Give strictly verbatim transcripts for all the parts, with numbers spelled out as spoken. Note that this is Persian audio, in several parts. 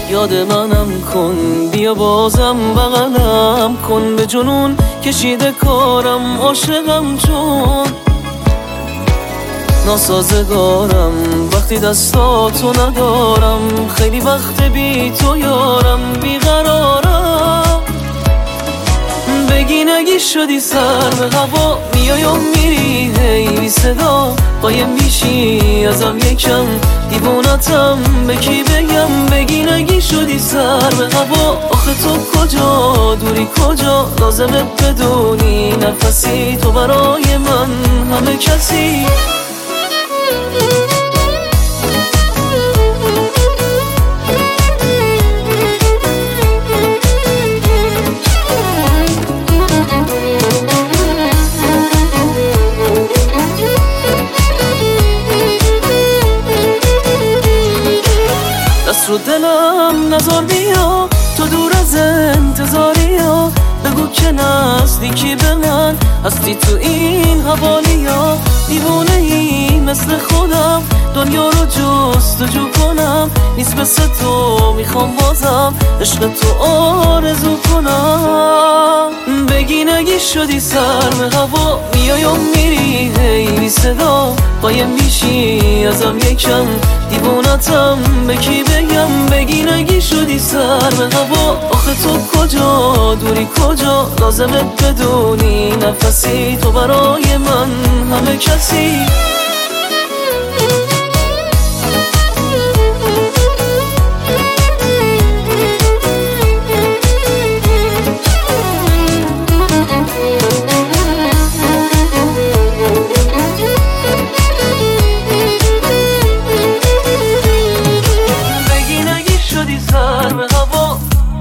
یاد منم کن، بیا بازم بغلم کن. به جنون کشیده کارم، عاشقم چون ناسازگارم. وقتی دستاتو ندارم، خیلی وقت بی تو یارم، بیقرارم. بگی نگی شدی سر به هوا، میای و میری هی بی صدا. قایم میشی ازم یکم، دیوونتم به کی بگم. بگی نگی شدی سر به هوا، آخه تو کجا دوری کجا؟ لازمه بدونی نفسی تو برای من همه کسی. رو دلم نزار بیا، تو دور از انتظاری ها. بگو که نزدیکی به من هستی تو این حوالی ها. دیوونه ای مثل خودم، دنیا رو جستجو کنم. نیست مثل تو میخوام بازم عشق تو آرزو کنم. بگی نگی شدی سر به هوا، میای و میری هی بی صدا. قایم میشی ازم یکم، دیوونتم به کی بگم. بگی نگی شدی سر به هوا، آخه تو کجا دوری کجا؟ لازمه بدونی نفسی تو برای من همه کسی. سر به هوا،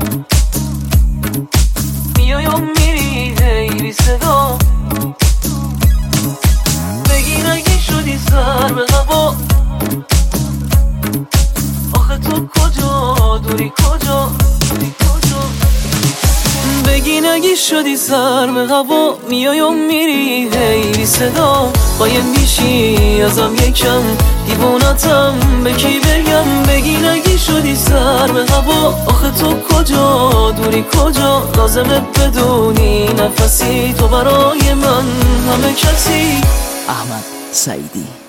میای و میری هی بی صدا. بگی نگی شدی سر به هوا، آخه تو کجا دوری کجا؟ بگی نگی شدی سر به هوا، میای و میری هی بی صدا. قایم میشی ازم یکم، دیوونتم به کی بگم. بگی نگی شدی سر به هوا، آخه تو کجا دوری کجا؟ لازمه بدونی نفسی تو برای من همه کسی. احمد سعیدی.